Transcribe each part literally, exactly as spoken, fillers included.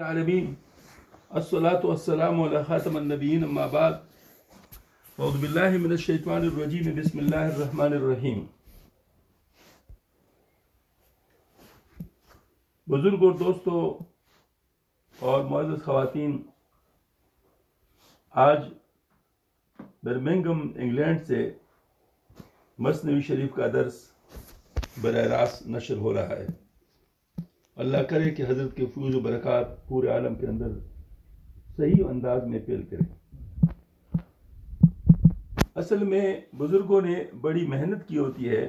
العالمین الصلاۃ والسلام علی خاتم النبیین اما بعد اعوذ باللہ من الشیطان الرجیم بسم اللہ الرحمن الرحیم۔ بزرگ اور دوستو اور معزز خواتین، آج برمنگھم انگلینڈ سے مثنوی شریف کا درس براہ راست نشر ہو رہا ہے۔ اللہ کرے کہ حضرت کے فیوز و برکات پورے عالم کے اندر صحیح انداز میں پھیل کرے۔ اصل میں بزرگوں نے بڑی محنت کی ہوتی ہے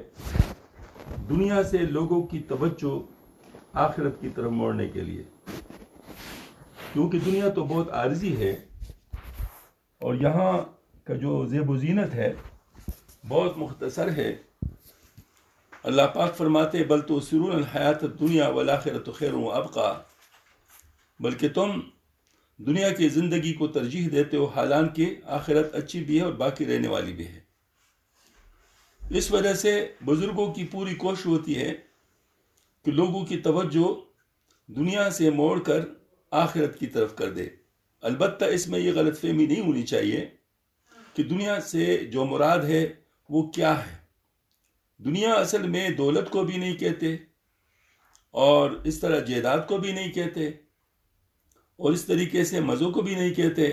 دنیا سے لوگوں کی توجہ آخرت کی طرف موڑنے کے لیے، کیونکہ دنیا تو بہت عارضی ہے اور یہاں کا جو زیب و زینت ہے بہت مختصر ہے۔ اللہ پاک فرماتے بل تؤثرون الحیات الدنیا والآخرۃ خیر وابقیٰ، بلکہ تم دنیا کی زندگی کو ترجیح دیتے ہو حالانکہ آخرت اچھی بھی ہے اور باقی رہنے والی بھی ہے۔ اس وجہ سے بزرگوں کی پوری کوشش ہوتی ہے کہ لوگوں کی توجہ دنیا سے موڑ کر آخرت کی طرف کر دے۔ البتہ اس میں یہ غلط فہمی نہیں ہونی چاہیے کہ دنیا سے جو مراد ہے وہ کیا ہے۔ دنیا اصل میں دولت کو بھی نہیں کہتے اور اس طرح جائیداد کو بھی نہیں کہتے اور اس طریقے سے مزوں کو بھی نہیں کہتے۔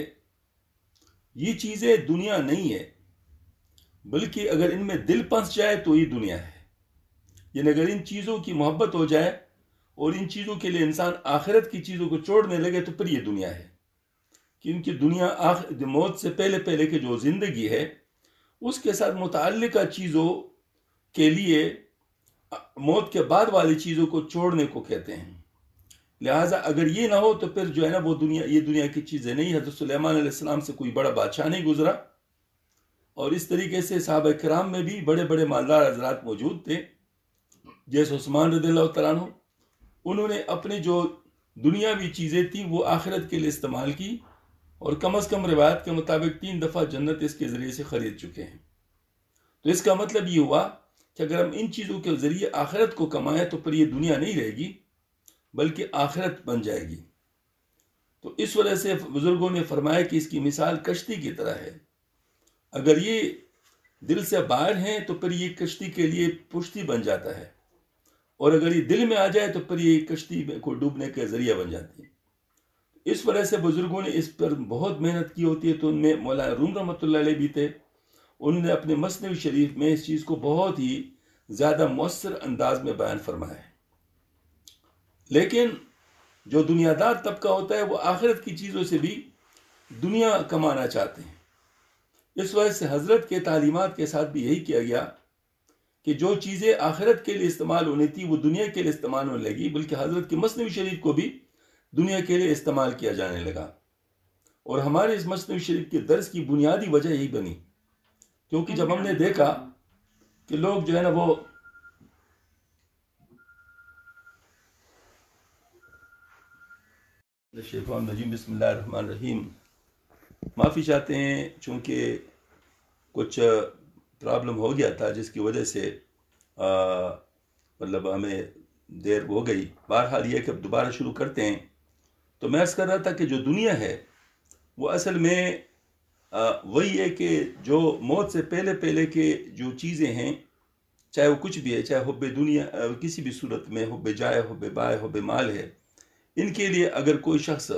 یہ چیزیں دنیا نہیں ہے، بلکہ اگر ان میں دل پھنس جائے تو یہ دنیا ہے۔ یعنی اگر ان چیزوں کی محبت ہو جائے اور ان چیزوں کے لیے انسان آخرت کی چیزوں کو چھوڑنے لگے تو پھر یہ دنیا ہے، کیونکہ دنیا موت سے پہلے پہلے کی جو زندگی ہے اس کے ساتھ متعلقہ چیزوں کے لیے موت کے بعد والی چیزوں کو چھوڑنے کو کہتے ہیں۔ لہٰذا اگر یہ نہ ہو تو پھر جو ہے نا وہ دنیا یہ دنیا کی چیزیں نہیں۔ حضرت سلیمان علیہ السلام سے کوئی بڑا بادشاہ نہیں گزرا اور اس طریقے سے صحابہ کرام میں بھی بڑے بڑے مالدار حضرات موجود تھے، جیسے عثمان رضی اللہ تعالیٰ عنہ۔ انہوں نے اپنے جو دنیاوی چیزیں تھیں وہ آخرت کے لیے استعمال کی اور کم از کم روایت کے مطابق تین دفعہ جنت اس کے ذریعے سے خرید چکے ہیں۔ تو اس کا مطلب یہ ہوا کہ اگر ہم ان چیزوں کے ذریعے آخرت کو کمائیں تو پھر یہ دنیا نہیں رہے گی بلکہ آخرت بن جائے گی۔ تو اس وجہ سے بزرگوں نے فرمایا کہ اس کی مثال کشتی کی طرح ہے۔ اگر یہ دل سے باہر ہیں تو پھر یہ کشتی کے لیے پشتی بن جاتا ہے، اور اگر یہ دل میں آ جائے تو پھر یہ کشتی کو ڈوبنے کا ذریعہ بن جاتی ہے۔ اس وجہ سے بزرگوں نے اس پر بہت محنت کی ہوتی ہے۔ تو ان میں مولانا روم رحمۃ اللہ علیہ بھی تھے، انہوں نے اپنے مثنوی شریف میں اس چیز کو بہت ہی زیادہ مؤثر انداز میں بیان فرمایا ہے۔ لیکن جو دنیا دار طبقہ ہوتا ہے وہ آخرت کی چیزوں سے بھی دنیا کمانا چاہتے ہیں۔ اس وجہ سے حضرت کے تعلیمات کے ساتھ بھی یہی کیا گیا کہ جو چیزیں آخرت کے لیے استعمال ہونی تھی وہ دنیا کے لیے استعمال ہونے لگی، بلکہ حضرت کے مثنوی شریف کو بھی دنیا کے لیے استعمال کیا جانے لگا۔ اور ہمارے اس مثنوی شریف کے درس کی بنیادی وجہ یہی بنی، کیونکہ جب ہم نے دیکھا کہ لوگ جو ہے نا وہ شیطان الرجیم بسم اللہ الرحمن الرحیم معافی چاہتے ہیں، چونکہ کچھ پرابلم ہو گیا تھا جس کی وجہ سے آ, مطلب ہمیں دیر ہو گئی۔ بہرحال یہ کہ اب دوبارہ شروع کرتے ہیں۔ تو میں عرض کر رہا تھا کہ جو دنیا ہے وہ اصل میں آ, وہی ہے کہ جو موت سے پہلے پہلے کے جو چیزیں ہیں، چاہے وہ کچھ بھی ہے، چاہے حب دنیا کسی بھی صورت میں، حب جائے، حب بائے، حب مال ہے، ان کے لیے اگر کوئی شخص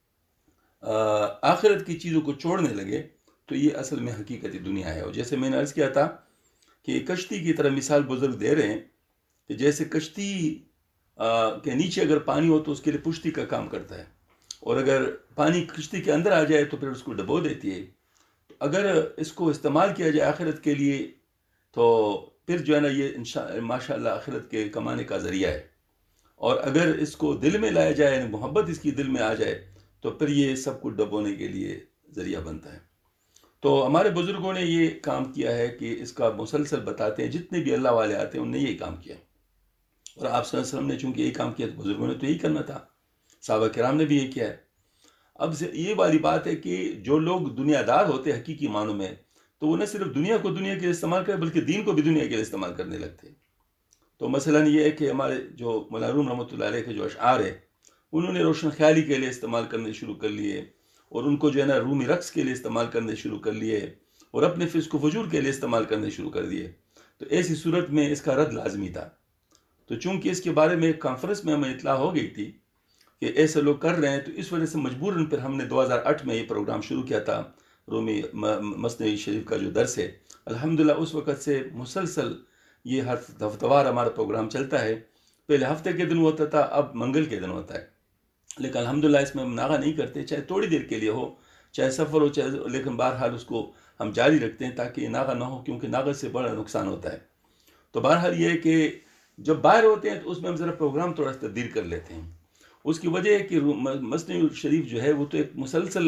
آخرت کی چیزوں کو چھوڑنے لگے تو یہ اصل میں حقیقتی دنیا ہے۔ اور جیسے میں نے عرض کیا تھا کہ کشتی کی طرح مثال بزرگ دے رہے ہیں کہ جیسے کشتی کے نیچے اگر پانی ہو تو اس کے لیے پشتی کا کام کرتا ہے، اور اگر پانی کشتی کے اندر آ جائے تو پھر اس کو ڈبو دیتی ہے۔ تو اگر اس کو استعمال کیا جائے آخرت کے لیے تو پھر جو ہے نا یہ انشاء ماشاء اللہ آخرت کے کمانے کا ذریعہ ہے، اور اگر اس کو دل میں لایا جائے، یعنی محبت اس کی دل میں آ جائے تو پھر یہ سب کچھ ڈبونے کے لیے ذریعہ بنتا ہے۔ تو ہمارے بزرگوں نے یہ کام کیا ہے کہ اس کا مسلسل بتاتے ہیں، جتنے بھی اللہ والے آتے ہیں انہوں نے یہی کام کیا، اور آپ صلی اللہ علیہ وسلم نے چونکہ یہی کام کیا تو بزرگوں نے تو یہی کرنا تھا، صحابہ کرام نے بھی یہی کیا ہے۔ اب یہ والی بات ہے کہ جو لوگ دنیا دار ہوتے ہیں حقیقی معنوں میں، تو وہ نہ صرف دنیا کو دنیا کے لیے استعمال کرے بلکہ دین کو بھی دنیا کے لیے استعمال کرنے لگتے ہیں۔ تو مثلا یہ ہے کہ ہمارے جو مولانا روم رحمۃ اللہ علیہ کے جو اشعار ہیں انہوں نے روشن خیالی کے لیے استعمال کرنے شروع کر لیے، اور ان کو جو ہے نا رومی رقص کے لیے استعمال کرنے شروع کر لیے، اور اپنے فسق و فجور کے لیے استعمال کرنے شروع کر دیے. تو ایسی صورت میں اس کا رد لازمی تھا. تو چونکہ اس کے بارے میں ایک کانفرنس میں ہمیں اطلاع ہو گئی تھی کہ ایسے لوگ کر رہے ہیں، تو اس وجہ سے مجبوراً پھر ہم نے دو ہزار آٹھ میں یہ پروگرام شروع کیا تھا، رومی مثنوی شریف کا جو درس ہے. الحمدللہ اس وقت سے مسلسل یہ ہر ہفتہ وار ہمارا پروگرام چلتا ہے. پہلے ہفتے کے دن ہوتا تھا، اب منگل کے دن ہوتا ہے. لیکن الحمدللہ اس میں ہم ناغہ نہیں کرتے، چاہے تھوڑی دیر کے لیے ہو، چاہے سفر ہو، چاہے، لیکن بہرحال اس کو ہم جاری رکھتے ہیں تاکہ ناغہ نہ ہو، کیونکہ ناغہ سے بڑا نقصان ہوتا ہے. تو بہرحال یہ ہے کہ جب باہر ہوتے ہیں تو اس میں ہم ذرا پروگرام تھوڑا سا تبدیل کر لیتے ہیں. اس کی وجہ ہے کہ مثنوی شریف جو ہے وہ تو ایک مسلسل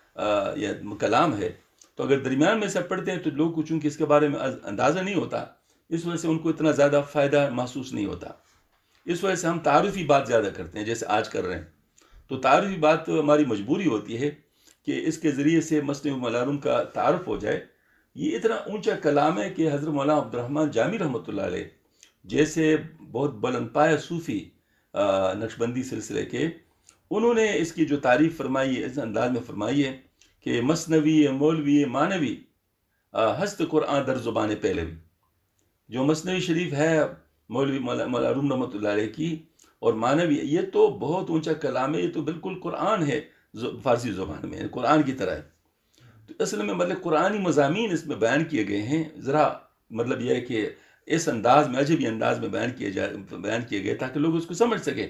یا کلام ہے، تو اگر درمیان میں سے پڑھتے ہیں تو لوگ کو چونکہ اس کے بارے میں اندازہ نہیں ہوتا، اس وجہ سے ان کو اتنا زیادہ فائدہ محسوس نہیں ہوتا. اس وجہ سے ہم تعارفی بات زیادہ کرتے ہیں، جیسے آج کر رہے ہیں. تو تعارفی بات ہماری مجبوری ہوتی ہے کہ اس کے ذریعے سے مثنوی ملارم کا تعارف ہو جائے. یہ اتنا اونچا کلام ہے کہ حضرت مولانا عبد الرحمن جامی رحمۃ اللہ علیہ جیسے بہت بلند پایہ صوفی نقشبندی سلسلے کے، انہوں نے اس کی جو تعریف فرمائی ہے اس انداز میں فرمائی ہے کہ مثنوی مولوی مانوی ہست قرآن در زبان پہلوی. جو مثنوی شریف ہے مولوی ملارم رحمۃ اللہ علیہ کی اور مانوی، یہ تو بہت اونچا کلام ہے، یہ تو بالکل قرآن ہے فارسی زبان میں، قرآن کی طرح ہے. تو اصل میں مطلب قرآنی مضامین اس میں بیان کیے گئے ہیں. ذرا مطلب یہ ہے کہ اس انداز میں، عجیب انداز میں بیان کیے جائے بیان کیے گئے تاکہ لوگ اس کو سمجھ سکیں.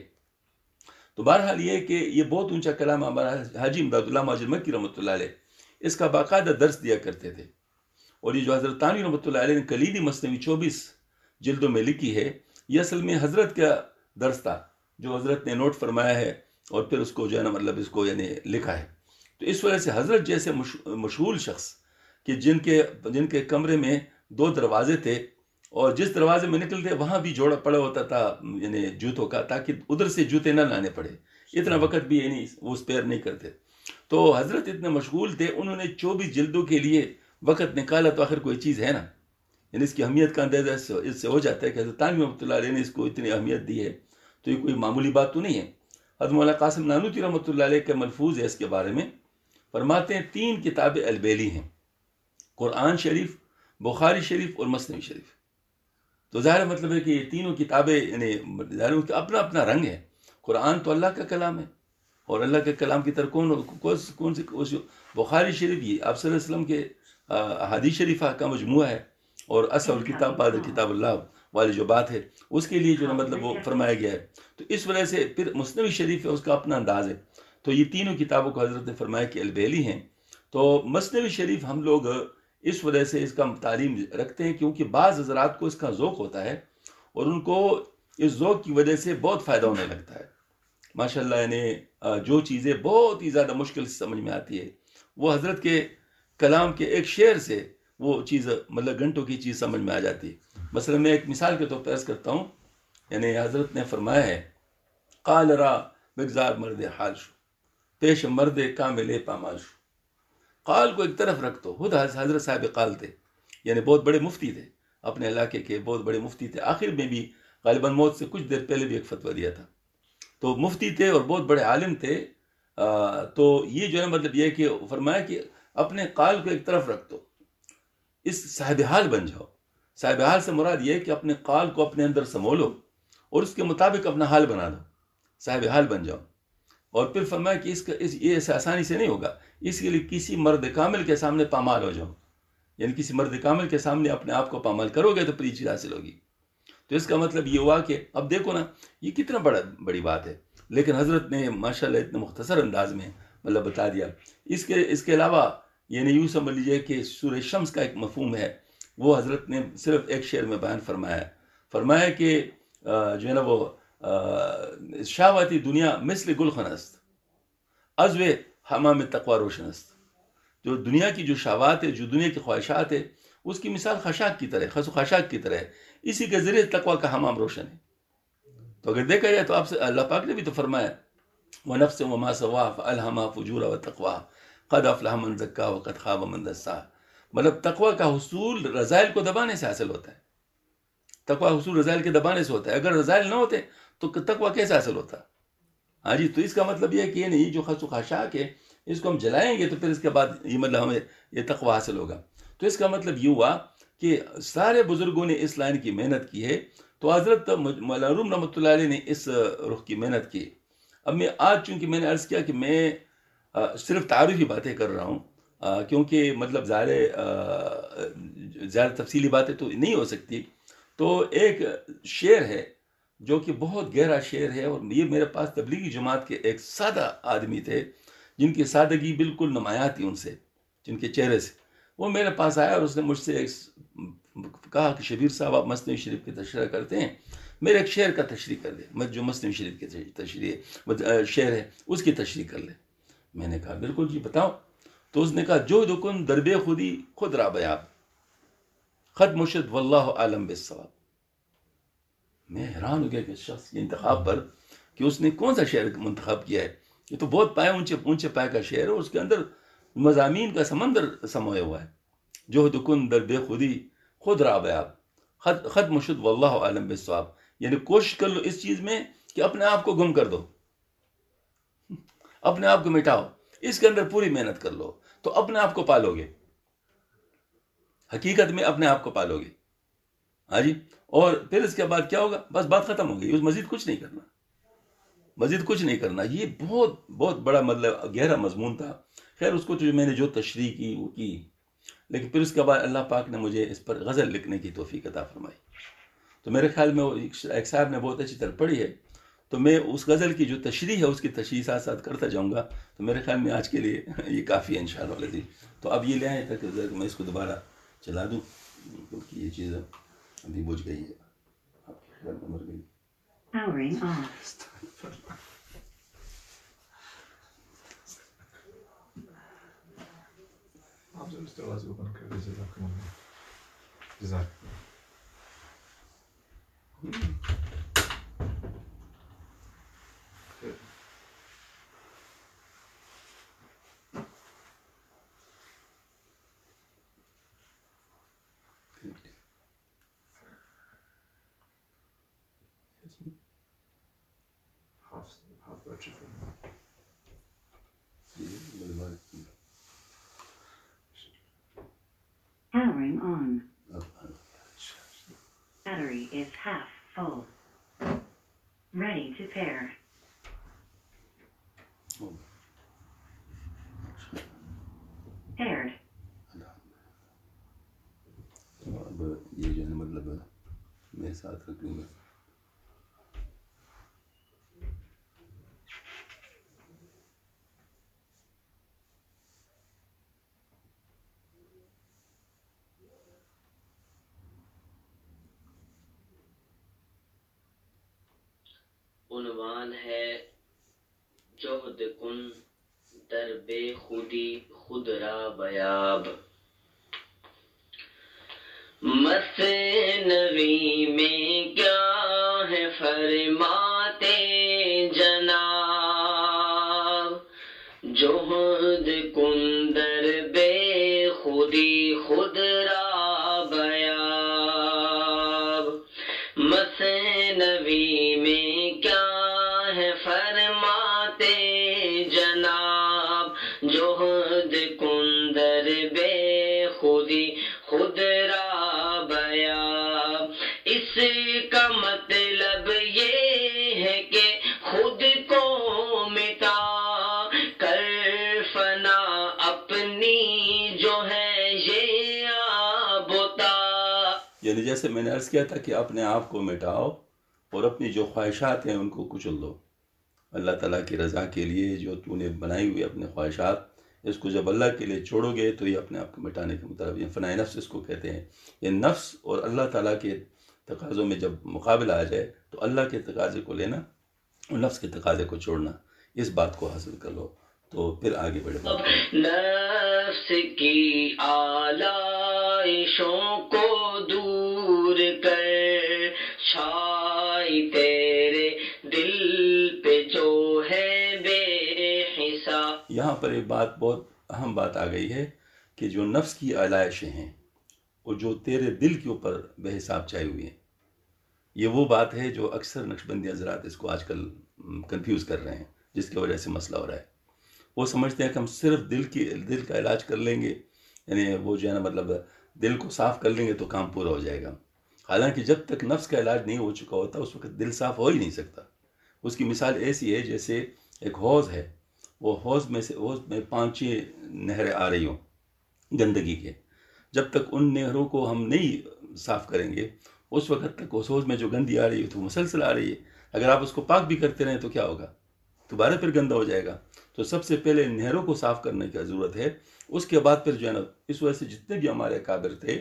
تو بہرحال یہ ہے کہ یہ بہت اونچا کلام ہمارا حاجی امداد اللہ مہاجر مکی رحمۃ اللہ علیہ اس کا باقاعدہ درس دیا کرتے تھے. اور یہ جو حضرت تانوی رحمۃ اللہ علیہ نے کلیدی مثنوی چوبیس جلدوں میں لکھی ہے، یہ اصل میں حضرت کا درس تھا جو حضرت نے نوٹ فرمایا ہے اور پھر اس کو جو ہے نا مطلب اس کو یعنی لکھا ہے. تو اس وجہ سے حضرت جیسے مشغول شخص کہ جن کے جن کے کمرے میں دو دروازے تھے اور جس دروازے میں نکلتے وہاں بھی جوڑا پڑا ہوتا تھا یعنی جوتوں کا، تاکہ ادھر سے جوتے نہ لانے پڑے، اتنا وقت بھی یعنی وہ اسپیئر نہیں کرتے. تو حضرت اتنے مشغول تھے، انہوں نے چوبیس جلدوں کے لیے وقت نکالا، تو آخر کوئی چیز ہے نا، یعنی اس کی اہمیت کا اندازہ اس سے ہو جاتا ہے کہ حضرت تانوی رحمۃ اللہ علیہ نے اس کو اتنی اہمیت دی ہے، تو یہ کوئی معمولی بات تو نہیں ہے. حضرت مولانا قاسم نانوتوی رحمۃ اللہ علیہ کا ملفوظ ہے اس کے بارے میں، فرماتے ہیں تین کتابیں البیلی ہیں، قرآن شریف، بخاری شریف اور مثنوی شریف. تو ظاہر مطلب ہے کہ یہ تینوں کتابیں یعنی ظاہر ان کا اپنا اپنا رنگ ہے. قرآن تو اللہ کا کلام ہے، اور اللہ کے کلام کی طرف کون کون سی بخاری شریف یہ آپ صلی اللہ علیہ وسلم کے احادیث شریفہ کا مجموعہ ہے، اور اصل کتاب بعد کتاب اللہ والی جو بات ہے اس کے لیے جو ہے مطلب وہ فرمایا گیا ہے. تو اس وجہ سے پھر مثنوی شریف ہے، اس کا اپنا انداز ہے. تو یہ تینوں کتابوں کو حضرت نے فرمایا کہ البیلی ہیں. تو مثنوی شریف ہم لوگ اس وجہ سے اس کا تعلیم رکھتے ہیں کیونکہ بعض حضرات کو اس کا ذوق ہوتا ہے اور ان کو اس ذوق کی وجہ سے بہت فائدہ ہونے لگتا ہے. ماشاءاللہ یعنی جو چیزیں بہت ہی زیادہ مشکل سے سمجھ میں آتی ہے وہ حضرت کے کلام کے ایک شعر سے وہ چیز مطلب گھنٹوں کی چیز سمجھ میں آ جاتی ہے. مثلا میں ایک مثال کے طور پر عرض کرتا ہوں، یعنی حضرت نے فرمایا ہے قال را بگزار مرد حال شو پیش مرد کامل پامال شو. قال کو ایک طرف رکھ دو. خود حضرت صاحب قال تھے، یعنی بہت بڑے مفتی تھے، اپنے علاقے کے بہت بڑے مفتی تھے. آخر میں بھی غالباً موت سے کچھ دیر پہلے بھی ایک فتویٰ دیا تھا. تو مفتی تھے اور بہت بڑے عالم تھے. تو یہ جو ہے مطلب یہ کہ فرمایا کہ اپنے قال کو ایک طرف رکھ دو، اس صاحب حال بن جاؤ. صاحب حال سے مراد یہ ہے کہ اپنے قال کو اپنے اندر سمولو اور اس کے مطابق اپنا حال بنا دو، صاحب حال بن جاؤ. اور پھر فرمایا کہ اس کا اس یہ ایسے آسانی سے نہیں ہوگا، اس کے لیے کسی مرد کامل کے سامنے پامال ہو جاؤ. یعنی کسی مرد کامل کے سامنے اپنے آپ کو پامال کرو گے تو پھر یہ چیز حاصل ہوگی. تو اس کا مطلب یہ ہوا کہ اب دیکھو نا یہ کتنا بڑا بڑی بات ہے، لیکن حضرت نے ماشاءاللہ اتنے مختصر انداز میں مطلب بتا دیا. اس کے اس کے علاوہ یعنی یوں سمجھ لیجیے کہ سورہ شمس کا ایک مفہوم ہے، وہ حضرت نے صرف ایک شعر میں بیان فرمایا ہے. فرمایا کہ جو ہے نا وہ شہواتی دنیا مثل گلخن است ازو حمام تقوی روشن است. جو دنیا کی جو شہوات ہے، جو دنیا کی خواہشات ہے، اس کی مثال خشاک کی طرح خس و خاشاک کی طرح ہے. اسی کے ذریعے تقوی کا حمام روشن ہے. تو اگر دیکھا جائے تو آپ سے اللہ پاک نے بھی تو فرمایا وَنَفْسٍ وَمَا سَوَّاهَا فَأَلْهَمَهَا فُجُورَهَا وَتَقْوَاهَا قَدْ أَفْلَحَ مَنْ زَكَّاهَا وَقَدْ خَابَ مَنْ دَسَّاهَا. مطلب تقوی کا حصول رذائل کو دبانے سے حاصل ہوتا ہے. تقوی حصول رذائل کے دبانے سے ہوتا ہے. اگر رذائل نہ ہوتے تو تقوی کیسے حاصل ہوتا؟ ہاں جی، تو اس کا مطلب یہ ہے کہ یہ نہیں جو خس و خاشاک ہے اس کو ہم جلائیں گے تو پھر اس کے بعد یہ مطلب ہمیں یہ تقوی حاصل ہوگا. تو اس کا مطلب یہ ہوا کہ سارے بزرگوں نے اس لائن کی محنت کی ہے. تو حضرت مولانا روم رحمۃ اللہ علیہ نے اس رخ کی محنت کی. اب میں آج چونکہ میں نے عرض کیا کہ میں صرف تعارفی باتیں کر رہا ہوں کیونکہ مطلب ظاہر زیادہ تفصیلی باتیں تو نہیں ہو سکتی. تو ایک شعر ہے جو کہ بہت گہرا شعر ہے، اور یہ میرے پاس تبلیغی جماعت کے ایک سادہ آدمی تھے جن کی سادگی بالکل نمایاں تھی ان سے، جن کے چہرے سے. وہ میرے پاس آیا اور اس نے مجھ سے کہا کہ شبیر صاحب آپ مثنوی شریف کی تشریح کرتے ہیں، میرے ایک شعر کا تشریح کر لیں، جو مثنوی شریف کی تشریح شعر ہے اس کی تشریح کر لیں. میں نے کہا بالکل جی بتاؤ. تو اس نے کہا جو دکن دربے خودی خود را بیاب، خط مرشد واللہ عالم بالصواب. میں حیران ہو گیا کہ اس شخص کے انتخاب پر کہ اس نے کون سا شعر منتخب کیا ہے. یہ تو بہت پائے اونچے اونچے پائے کا شعر ہے، اور اس کے اندر مضامین کا سمندر سموئے ہوا ہے. جو دکن در بے خودی خود را بیاب، خط خط مرشد واللہ عالم بالصواب. یعنی کوشش کر لو اس چیز میں کہ اپنے آپ کو گم کر دو، اپنے آپ کو مٹاؤ، اس کے اندر پوری محنت کر لو تو اپنے آپ کو پالو گے، حقیقت میں اپنے آپ کو پالو گے. ہاں جی. اور پھر اس کے بعد کیا ہوگا؟ بس بات ختم ہو گئی، اس مزید کچھ نہیں کرنا، مزید کچھ نہیں کرنا. یہ بہت بہت بڑا مطلب گہرا مضمون تھا. خیر اس کو جو میں نے جو تشریح کی وہ کی، لیکن پھر اس کے بعد اللہ پاک نے مجھے اس پر غزل لکھنے کی توفیق عطا فرمائی. تو میرے خیال میں ایک صاحب نے بہت اچھی طرح پڑھی ہے، تو میں اس غزل کی جو تشریح ہے اس کی تشریح ساتھ ساتھ کرتا جاؤں گا. تو میرے خیال میں آج کے لیے یہ کافی ہے انشاءاللہ العزیز. تو اب یہ لے آئیں تاکہ میں اس کو دوبارہ چلا دوں، کیونکہ یہ چیز ابھی بجھ گئی ہے، آپ کے خیال میں مر گئی. Powering on. آپ سے اس دروازے اوپن کر دیجیے جزاک اللہ. جزاک half half virtue for Powering on. Battery is half full. Ready to pair. Paired. اب یہ جو ہے مطلب میں ساتھ رکھ لوں گا. عنوان ہے جہد کن در بے خودی خود را بیاب. مثنوی میں کیا ہے فرماتے جناب، جہد کن در بے خودی خود را بیاب. مثنوی میں کیا ہے فرماتے جناب، جہد کن در بے خودی خود را بیاب. اس کا مطلب یہ ہے کہ خود کو مٹا کر فنا اپنی جو ہے یہ آبتا. یعنی جیسے میں نے عرض کیا تھا کہ اپنے آپ کو مٹاؤ اور اپنی جو خواہشات ہیں ان کو کچل دو. اللہ تعالیٰ کی رضا کے لیے جو تو نے بنائی ہوئی اپنے خواہشات، اس کو جب اللہ کے لیے چھوڑو گے تو یہ اپنے آپ کو مٹانے کے مطابق، یہ فنائے نفس اس کو کہتے ہیں. یہ نفس اور اللہ تعالیٰ کے تقاضوں میں جب مقابلہ آ جائے تو اللہ کے تقاضے کو لینا اور نفس کے تقاضے کو چھوڑنا، اس بات کو حاصل کر لو تو پھر آگے بڑھے. نفس کی آلائشوں کو دور کر چھائی تیرے دل پہ جو ہے بے حساب. یہاں پر ایک بات بہت اہم بات آ گئی ہے کہ جو نفس کی آلائشیں ہیں اور جو تیرے دل کے اوپر بے حساب چھائی ہوئی ہیں، یہ وہ بات ہے جو اکثر نقشبندی حضرات اس کو آج کل کنفیوز کر رہے ہیں. جس کی وجہ سے مسئلہ ہو رہا ہے. وہ سمجھتے ہیں کہ ہم صرف دل کی دل کا علاج کر لیں گے، یعنی وہ جو ہے نا مطلب دل کو صاف کر لیں گے تو کام پورا ہو جائے گا. حالانکہ جب تک نفس کا علاج نہیں ہو چکا ہوتا اس وقت دل صاف ہو ہی نہیں سکتا. اس کی مثال ایسی ہے جیسے ایک حوض ہے، وہ حوض میں سے حوض میں پانچ چھ نہریں آ رہی ہوں گندگی کے. جب تک ان نہروں کو ہم نہیں صاف کریں گے اس وقت تک اس حوض میں جو گندی آ رہی ہے تو مسلسل آ رہی ہے. اگر آپ اس کو پاک بھی کرتے رہیں تو کیا ہوگا؟ دوبارہ پھر گندا ہو جائے گا. تو سب سے پہلے نہروں کو صاف کرنے کی ضرورت ہے. اس کے بعد پھر جو ہے نا اس وجہ سے جتنے بھی ہمارے اکابر تھے،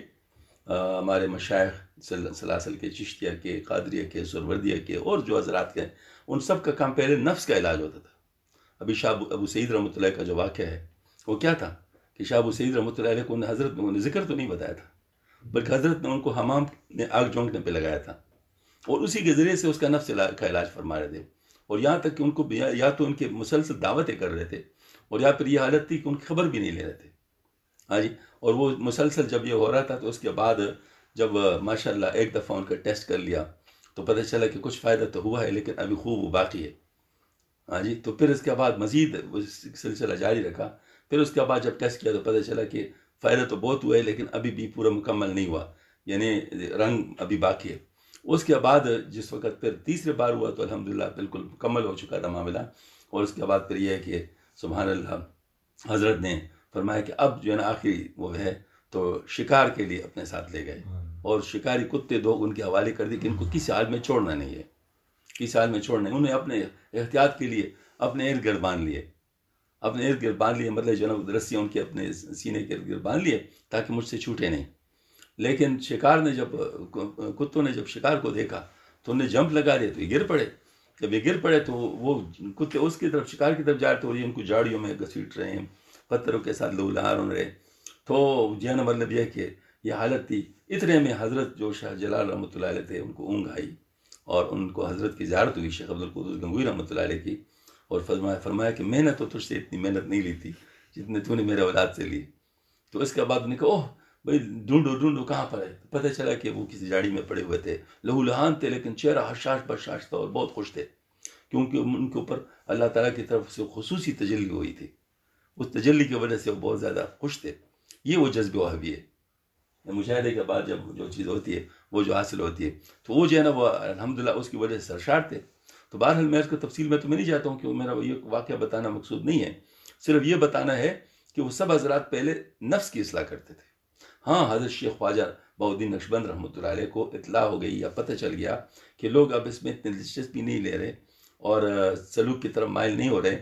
ہمارے مشائخ سلاسل کے، چشتیہ کے، قادریہ کے، سروردیہ کے اور جو حضرات کے، ان سب کا کام پہلے نفس کا علاج ہوتا تھا. ابھی شاہ ابو سعید رحمۃ اللہ کا جو واقعہ ہے وہ کیا تھا کہ شاہ ابو سعید رحمۃ اللہ علیہ کو حضرت نے انہیں ذکر تو نہیں بتایا تھا، بلکہ حضرت نے ان کو حمام نے آگ جھونکنے پہ لگایا تھا اور اسی کے ذریعے سے اس کا نفس کا علاج فرما رہے تھے. اور یہاں تک کہ ان کو یا تو ان کے مسلسل دعوتیں کر رہے تھے اور یا پھر یہ حالت تھی کہ ان کی خبر بھی نہیں لے رہے تھے. ہاں جی. اور وہ مسلسل جب یہ ہو رہا تھا تو اس کے بعد جب ماشاء اللہ ایک دفعہ ان کا ٹیسٹ کر لیا تو پتہ چلا کہ کچھ فائدہ تو ہوا ہے لیکن ابھی خوب وہ باقی ہے. ہاں جی. تو پھر اس کے بعد مزید سلسلہ جاری رکھا. پھر اس کے بعد جب ٹیسٹ کیا تو پتہ چلا کہ فائدہ تو بہت ہوا ہے لیکن ابھی بھی پورا مکمل نہیں ہوا، یعنی رنگ ابھی باقی ہے. اس کے بعد جس وقت پھر تیسرے بار ہوا تو الحمدللہ بالکل مکمل ہو چکا تھا معاملہ. اور اس کے بعد پھر یہ ہے کہ سبحان اللہ حضرت نے فرمایا کہ اب جو ہے نا آخری وہ ہے تو شکار کے لیے اپنے ساتھ لے گئے اور شکاری کتے دو ان کے حوالے کر دی کہ ان کو کسی حال میں چھوڑنا نہیں ہے، کسی حال میں چھوڑنا ہے. انہیں اپنے احتیاط کے لیے اپنے ارد گرد باندھ لیے، اپنے ارد گرد باندھ لیے مطلب جو ہے نا رسیاں ان کے اپنے سینے کے ارد گرد باندھ لیے تاکہ مجھ سے چھوٹے نہیں. لیکن شکار نے جب کتوں نے جب شکار کو دیکھا تو انہیں جمپ لگا دیا تو یہ گر پڑے. جب یہ گر پڑے تو وہ کتے اس کی طرف شکار کی طرف جا رہے تھے اور یہ ان کو جاڑیوں میں گھسیٹ رہے ہیں، پتھروں کے ساتھ لہو لہار ہو رہے. تو جو ہے نا مطلب یہ کہ یہ حالت تھی. اتنے میں حضرت جو شاہ جلال رحمۃ اللہ علیہ تھے ان کو اونگ آئی اور ان کو حضرت کی زیارت ہوئی شیخ عبدالقدوس گنگوئی رحمۃ اللہ علیہ کی. اور فرمایا فرمایا کہ میں نے تو تجھ سے اتنی محنت نہیں لی تھی جتنے تو نے میرے اولاد سے لی. تو اس کے بعد انہوں نے کہا اوہ بھائی ڈھونڈو ڈھونڈو کہاں پر ہے. پتہ چلا کہ وہ کسی جاڑی میں پڑے ہوئے تھے، لہو لہان تھے لیکن چہرہ حشاش بشاش تھا اور بہت خوش تھے کیونکہ ان کے اوپر اللہ تعالیٰ کی طرف سے خصوصی تجلی ہوئی تھی. اس تجلی کی وجہ سے وہ بہت زیادہ خوش تھے. یہ وہ جذب وہابی ہے. مشاہدے کے بعد جب جو چیز ہوتی ہے وہ جو حاصل ہوتی ہے تو وہ جو ہے نا وہ الحمدللہ اس کی وجہ سے سرشار تھے. تو بہرحال میں اس کو تفصیل میں تو میں نہیں جاتا ہوں کہ میرا یہ واقعہ بتانا مقصود نہیں ہے، صرف یہ بتانا ہے کہ وہ سب حضرات پہلے نفس کی اصلاح کرتے تھے. ہاں حضرت شیخ خواجہ بہاؤالدین نقشبند رحمۃ اللہ علیہ کو اطلاع ہو گئی یا پتہ چل گیا کہ لوگ اب اس میں اتنی دلچسپی نہیں لے رہے اور سلوک کی طرف مائل نہیں ہو رہے،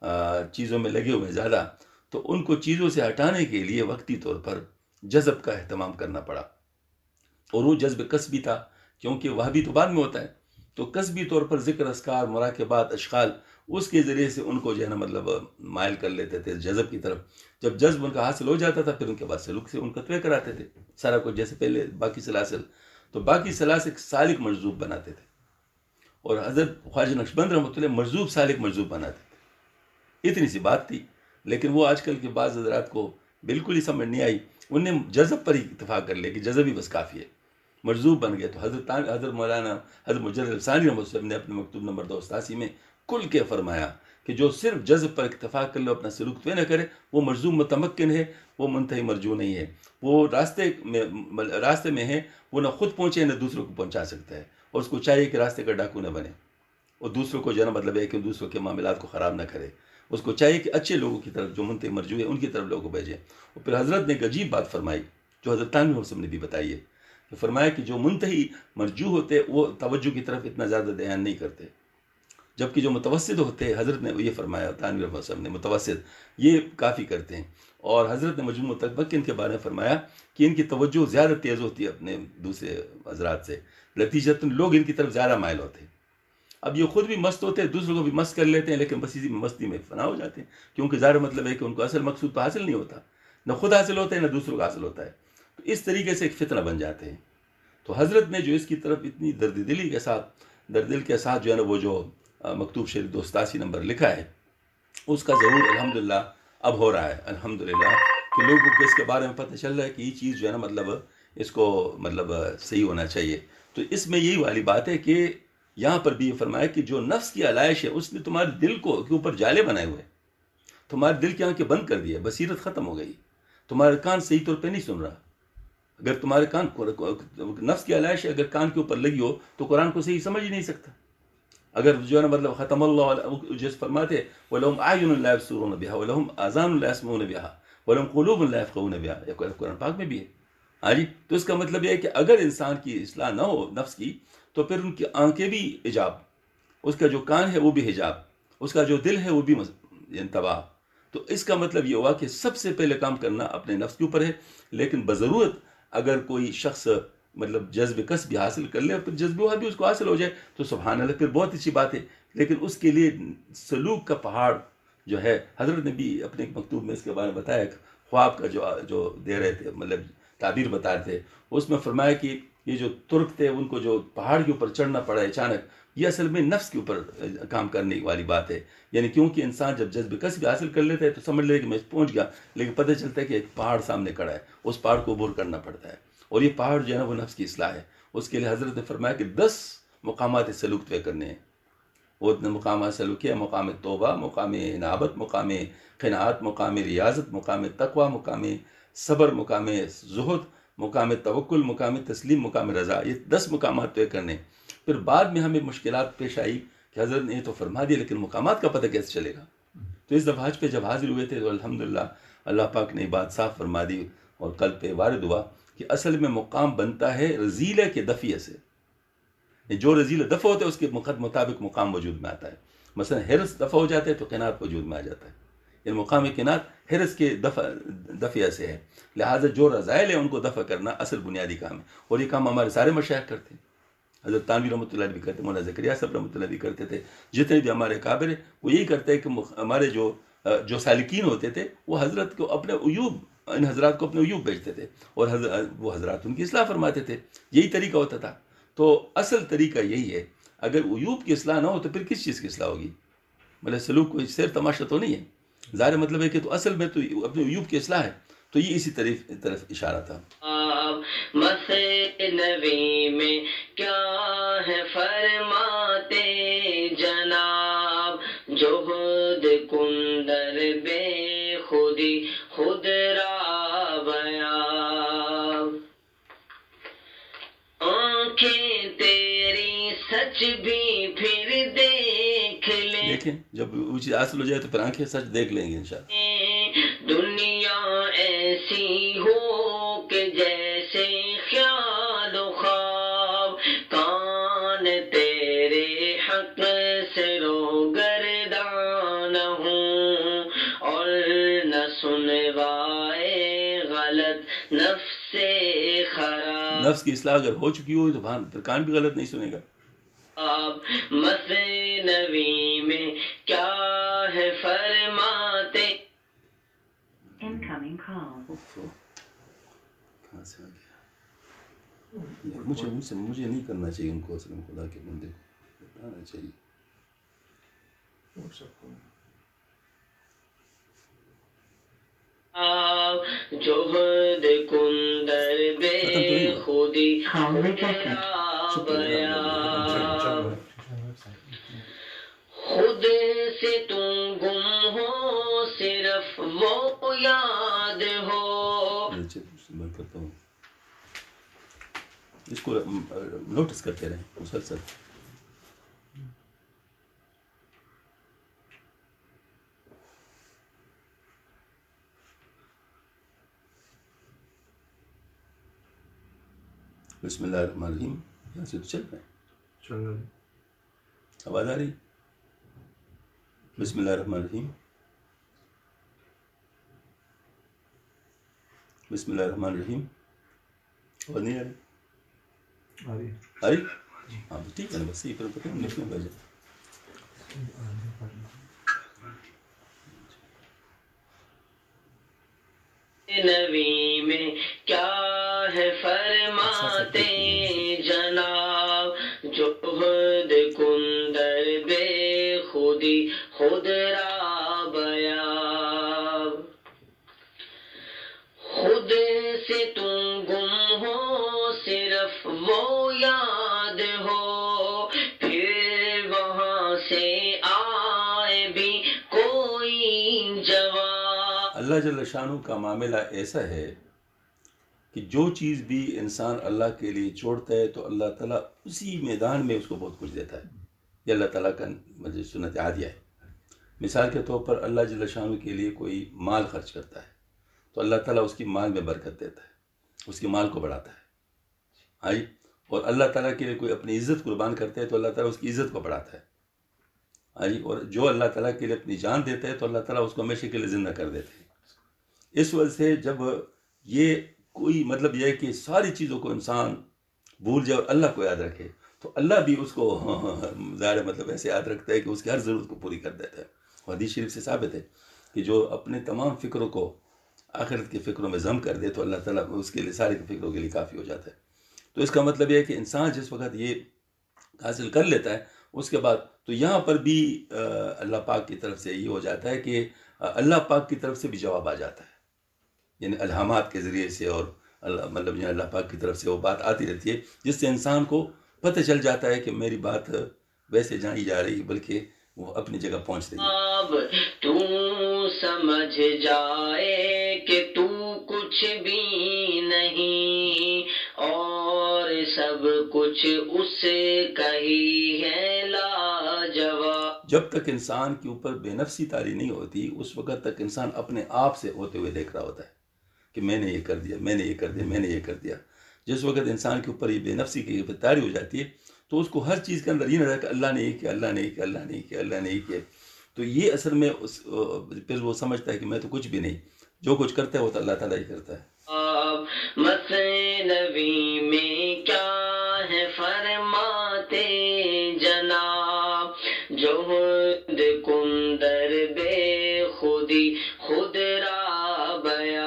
چیزوں میں لگے ہوئے زیادہ، تو ان کو چیزوں سے ہٹانے کے لیے وقتی طور پر جذب کا اہتمام کرنا پڑا. اور وہ جذب قصبی تھا کیونکہ وہ بھی تو بعد میں ہوتا ہے. تو قصبی طور پر ذکر اذکار مراقبات اشغال اس کے ذریعے سے ان کو جو ہے نا مطلب مائل کر لیتے تھے جذب کی طرف. جب جذب ان کا حاصل ہو جاتا تھا پھر ان کے بعد سلوک سے ان کا طے کراتے تھے سارا کچھ جیسے پہلے باقی سلاسل. تو باقی سلاسل سالک مجذوب بناتے تھے اور حضرت خواجہ نقشبند رحمۃ اللہ مجذوب سالک مجذوب بناتے تھے. اتنی سی بات تھی. لیکن وہ آج کل کے بعض حضرات کو بالکل ہی سمجھ نہیں آئی. انہیں جذب پر ہی اتفاق کر لیا کہ جذب ہی بس کافی ہے، مجذوب بن گئے. تو حضرت حضرت مولانا حضرت مجدد ثانی رحمۃ اللہ نے اپنے مکتوب نمبر دو ستاسی میں کل کے فرمایا کہ جو صرف جذب پر اتفاق کر لو اپنا سلوک طے نہ کرے وہ مجذوب متمکن ہے، وہ منتہی مرجو نہیں ہے. وہ راستے میں راستے میں ہے، وہ نہ خود پہنچے نہ دوسروں کو پہنچا سکتا ہے. اور اس کو چاہیے کہ راستے کا ڈاکو نہ بنے اور دوسروں کو جو ہے نا مطلب ہے کہ دوسروں کے معاملات کو خراب نہ کرے. اس کو چاہیے کہ اچھے لوگوں کی طرف جو منتہی مرجو ہے ان کی طرف لوگوں کو بھیجے. اور پھر حضرت نے ایک عجیب بات فرمائی جو حضرت تانوی حسن نے بھی بتائی ہے کہ فرمایا کہ جو منتہی مرجو ہوتے وہ توجہ کی طرف اتنا زیادہ دھیان نہیں کرتے، جبکہ جو متوسط ہوتے حضرت نے یہ فرمایا تانوی حسن نے متوسط یہ کافی کرتے ہیں. اور حضرت نے مجموع متمکن کے بارے میں فرمایا کہ ان کی توجہ زیادہ تیز ہوتی ہے اپنے دوسرے حضرات سے، نتیجتاً لوگ ان کی طرف زیادہ مائل ہوتے ہیں. اب یہ خود بھی مست ہوتے ہیں، دوسروں کو بھی مست کر لیتے ہیں، لیکن بس اسی میں مستی میں فنا ہو جاتے ہیں کیونکہ ظاہر مطلب ہے کہ ان کو اصل مقصود تو حاصل نہیں ہوتا، نہ خود حاصل ہوتا ہے نہ دوسروں کو حاصل ہوتا ہے. تو اس طریقے سے ایک فتنہ بن جاتے ہیں. تو حضرت نے جو اس کی طرف اتنی درد دلی کے ساتھ درد دل کے ساتھ جو ہے نا وہ جو مکتوب شریف دو ستاسی نمبر لکھا ہے اس کا ضرور الحمدللہ اب ہو رہا ہے الحمدللہ کہ لوگوں کو اس کے بارے میں پتہ چل رہا ہے کہ یہ چیز جو ہے نا مطلب اس کو مطلب صحیح ہونا چاہیے. تو اس میں یہی والی بات ہے کہ یہاں پر بھی یہ فرمایا کہ جو نفس کی علائش ہے اس نے تمہارے دل کو کے اوپر جالے بنائے ہوئے، تمہارے دل کی آنکھیں بند کر دی ہے، بصیرت ختم ہو گئی، تمہارے کان صحیح طور پہ نہیں سن رہا. اگر تمہارے کان نفس کی علائش اگر کان کے اوپر لگی ہو تو قرآن کو صحیح سمجھ ہی نہیں سکتا. اگر جو ہے نا مطلب ختم اللہ جس فرماتے وَلَهُمْ أَعْيُنٌ لَا يَبْصِرُونَ بِهَا وَلَهُمْ آذَانٌ لَا يَسْمَعُونَ بِهَا وَلَهُمْ قُلُوبٌ لَا يَفْقَهُونَ بِهَا، یہ قرآن پاک میں بھی ہے. ہاں جی، تو اس کا مطلب یہ ہے کہ اگر انسان کی اصلاح نہ ہو نفس کی تو پھر ان کی آنکھیں بھی حجاب، اس کا جو کان ہے وہ بھی حجاب، اس کا جو دل ہے وہ بھی انتباہ. تو اس کا مطلب یہ ہوا کہ سب سے پہلے کام کرنا اپنے نفس کے اوپر ہے. لیکن بضرورت اگر کوئی شخص مطلب جذب کس بھی حاصل کر لے، پھر جذب وہ بھی اس کو حاصل ہو جائے تو سبحان اللہ، پھر بہت اچھی بات ہے. لیکن اس کے لیے سلوک کا پہاڑ جو ہے، حضرت نے بھی اپنے ایک مکتوب میں اس کے بارے میں بتایا، خواب کا جو جو دے رہے تھے مطلب تعبیر بتا رہے تھے، اس میں فرمایا کہ یہ جو ترک تھے ان کو جو پہاڑ کے اوپر چڑھنا پڑا اچانک، یہ اصل میں نفس کے اوپر کام کرنے والی بات ہے. یعنی کیونکہ انسان جب جذب کس بھی حاصل کر لیتا ہے تو سمجھ لے کہ میں پہنچ گیا، لیکن پتہ چلتا ہے کہ ایک پہاڑ سامنے کھڑا ہے، اس پہاڑ کو عبور کرنا پڑتا ہے. اور یہ پہاڑ جو ہے نا وہ نفس کی اصلاح ہے. اس کے لیے حضرت نے فرمایا کہ دس مقامات سلوک طے کرنے ہیں. وہ مقامات سلوک ہے: مقام توبہ، مقام انابت، مقام قناعت، مقام ریاضت، مقام تقوی، مقام صبر، مقام زہد، مقام توکل، مقام تسلیم، مقام رضا. یہ دس مقامات طے کرنے. پھر بعد میں ہمیں مشکلات پیش آئی کہ حضرت نے تو فرما دیا لیکن مقامات کا پتہ کیسے چلے گا. تو اس دفعہ حج پہ جب حاضر ہوئے تھے تو الحمدللہ اللہ پاک نے بات صاف فرما دی اور قلب پہ وارد ہوا کہ اصل میں مقام بنتا ہے رزیلے کے دفیہ سے. جو رزیلہ دفع ہوتا ہے اس کے مطابق مقام وجود میں آتا ہے. مثلا حرص دفع ہو جاتا ہے تو قناعت وجود میں آ جاتا ہے. یعنی مقام قناعت حرص کے دفع دفیہ سے ہے. لہٰذا جو رذائل ہیں ان کو دفع کرنا اصل بنیادی کام ہے. اور یہ کام ہمارے سارے مشائخ کرتے ہیں. حضرت تانوی رحمۃ اللہ بھی کرتے، مولانا زکریا صاحب رحمۃ اللہ بھی کرتے تھے. جتنے بھی ہمارے کابر ہیں وہ یہی کرتے ہیں کہ ہمارے جو جو سالکین ہوتے تھے وہ حضرت کو اپنے عیوب، ان حضرات کو اپنے عیوب بھیجتے تھے اور حضرت وہ حضرات ان کی اصلاح فرماتے تھے. یہی طریقہ ہوتا تھا. تو اصل طریقہ یہی ہے. اگر عیوب کی اصلاح نہ ہو تو پھر کس چیز کی اصلاح ہوگی؟ مطلب سلوک کوئی سیر تماشا تو نہیں ہے. ظاہر مطلب ہے کہ تو اصل میں تو اپنے عیوب کی اصلاح ہے. تو یہ اسی طرف طرف اشارہ تھا. مثنوی میں کیا ہے فرماتے جناب، جہد کندر بے خودی خود را بیاب، آنکھیں تیری سچ بھی پھر دیکھ لیں. دیکھیں جب وہ چیز حاصل ہو جائے تو پھر آنکھیں سچ دیکھ لیں گے انشاءاللہ. دنیا ایسی ہو کہ جیسے خیال و خواب، کان تیرے حق سے روگردان ہوں، اور نہ سنوائے غلط نفس خراب. نفس کی اصلاح اگر ہو چکی ہو تو پھر کان بھی غلط نہیں سنے گا. مثنوی میں کیا ہے فرماتے. Incoming call. کہاں سے آ گیا؟ مجھے مجھ سے مجھے نہیں کرنا چاہیے ان کو، اصل میں خدا کے بندے کو بتانا چاہیے. جہد کندر بے خودی Call rejected. خود سے تم گم ہو، صرف وہ یاد ہو. میں کرتا ہوں اس کو نوٹس کرتے رہیں مسلسل. بسم اللہ الرحمن الرحیم. یہاں سے تو چل رہے ہیں، چل رہے ہیں. آواز آ رہی؟ بسم اللہ الرحمن الرحیم. بسم اللہ الرحمن الرحیم. آواز نہیں آ رہی؟ آ رہی ہے. آ رہی؟ ہاں ٹھیک ہے نا، بس یہی پر پتہ نہیں کیوں بھیجا. نبی میں کیا ہے فرماتے جناب، جہد کندر بے خودی خود را بیاب، خود سے تم گم ہو، صرف وہ یاد ہو، پھر اللہ جل شانہ کا معاملہ ایسا ہے کہ جو چیز بھی انسان اللہ کے لیے چھوڑتا ہے تو اللہ تعالیٰ اسی میدان میں اس کو بہت کچھ دیتا ہے. یہ اللہ تعالیٰ کا مجھے سنت عادیہ ہے. مثال کے طور پر اللہ جل شانہ کے لیے کوئی مال خرچ کرتا ہے تو اللہ تعالیٰ اس کی مال میں برکت دیتا ہے, اس کے مال کو بڑھاتا ہے. آئی اور اللہ تعالیٰ کے لیے کوئی اپنی عزت قربان کرتا ہے تو اللہ تعالیٰ اس کی عزت کو بڑھاتا ہے. آئی اور جو اللہ تعالیٰ کے لیے اپنی جان دیتا ہے تو اللہ تعالیٰ اس کو ہمیشہ کے لیے زندہ کر دیتے ہیں. اس وجہ سے جب یہ کوئی مطلب یہ ہے کہ ساری چیزوں کو انسان بھول جائے اور اللہ کو یاد رکھے تو اللہ بھی اس کو ظاہر مطلب ایسے یاد رکھتا ہے کہ اس کی ہر ضرورت کو پوری کر دیتا ہے. حدیث شریف سے ثابت ہے کہ جو اپنے تمام فکروں کو آخرت کے فکروں میں ضم کر دے تو اللہ تعالیٰ اس کے لیے سارے فکروں کے لیے کافی ہو جاتا ہے. تو اس کا مطلب یہ ہے کہ انسان جس وقت یہ حاصل کر لیتا ہے اس کے بعد تو یہاں پر بھی اللہ پاک کی طرف سے یہ ہو جاتا ہے کہ اللہ پاک کی طرف سے بھی جواب آ جاتا ہے. یعنی الہامات کے ذریعے سے اور اللہ مطلب یعنی اللہ پاک کی طرف سے وہ بات آتی رہتی ہے جس سے انسان کو پتہ چل جاتا ہے کہ میری بات ویسے جانی جا رہی بلکہ وہ اپنی جگہ پہنچ رہی ہے. اب تو سمجھ جائے کہ تو کچھ بھی نہیں اور سب کچھ اس کا ہی ہے لاجواب. جب تک انسان کے اوپر بے نفسی طاری نہیں ہوتی اس وقت تک انسان اپنے آپ سے ہوتے ہوئے دیکھ رہا ہوتا ہے کہ میں نے یہ کر دیا میں نے یہ کر دیا میں نے یہ کر دیا. جس وقت انسان کے اوپر یہ بے نفسی کی طاری ہو جاتی ہے تو اس کو ہر چیز کے اندر یہ نہ رہا کہ اللہ نے یہ کیا اللہ نے یہ کیا اللہ نے یہ کیا اللہ نے یہ کیا. تو یہ اثر میں اس پھر وہ سمجھتا ہے کہ میں تو کچھ بھی نہیں, جو کچھ کرتا ہے وہ تو اللہ تعالیٰ ہی کرتا ہے. مثنوی میں کیا ہے فرماتے جناب جوہد کندر بے خودی خود را بیا